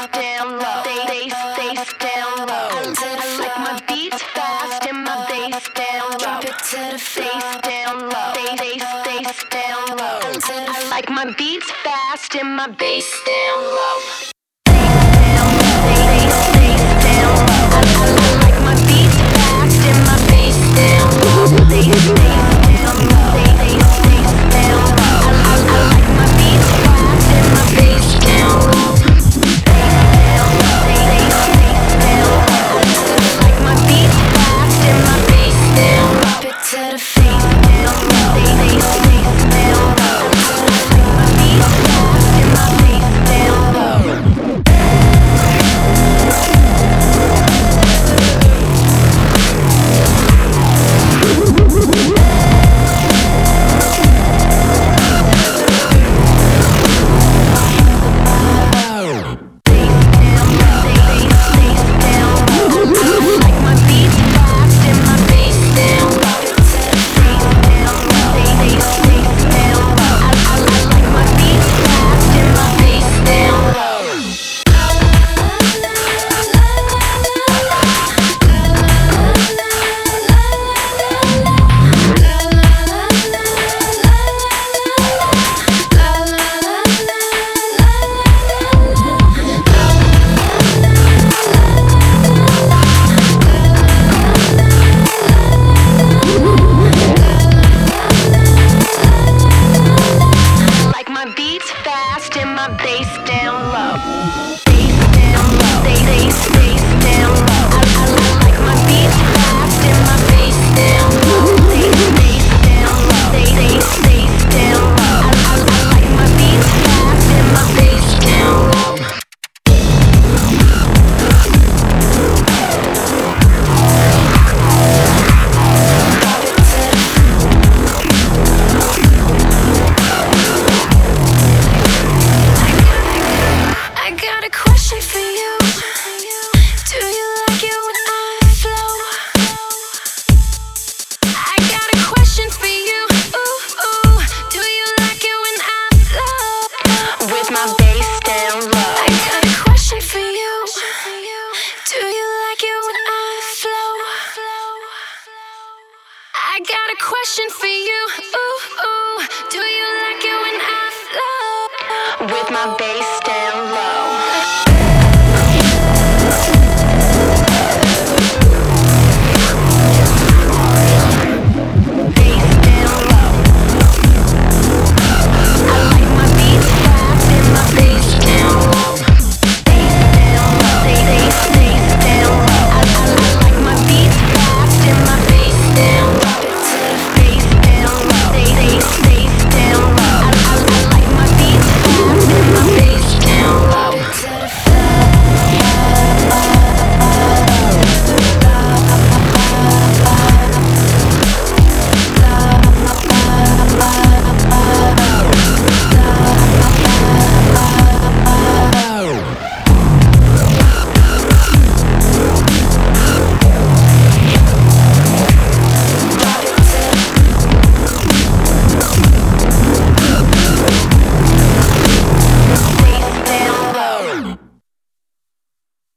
down low. Bass down low. I like my beats fast and my bass down low. Drop it to the bass down low. Bass down low. I like my beats fast and my bass down low. Bass down low. I like my beats fast and my bass down low. Bass down low. Bass down low. I like my beats fast and my bass down low. To the face down low, face down low. Like my beats fast and my face down low. I got a question for you.